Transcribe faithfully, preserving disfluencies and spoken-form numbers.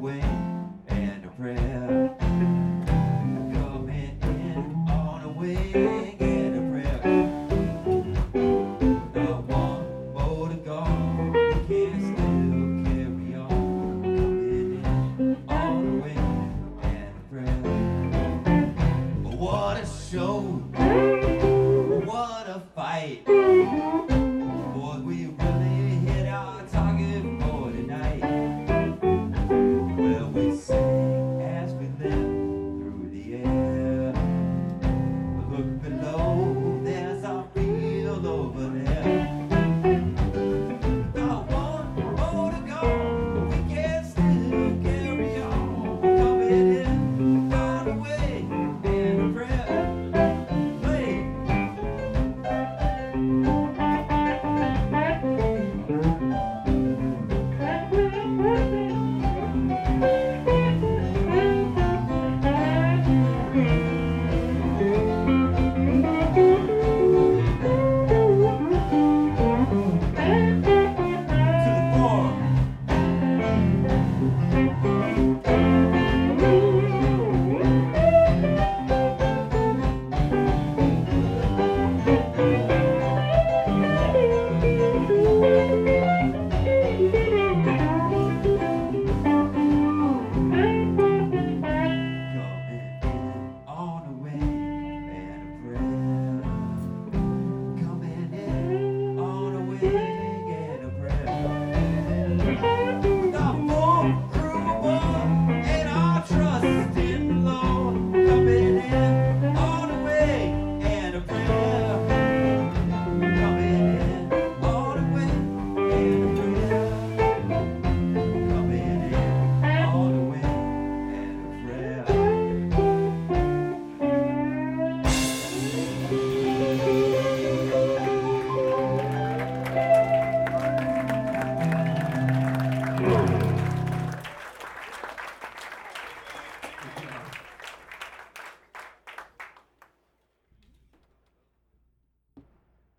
way and a prayer. Coming in on a wing and a prayer. Not one more to go. We can still carry on. Coming in on a wing and a prayer. What a show! What a fight! Boy, we really hit our target for tonight. Well, we sing as we live through the air. Look below, there's our field over there. Not one more to go, we can still carry on. Coming in on the way and a prayer. Play. Yeah.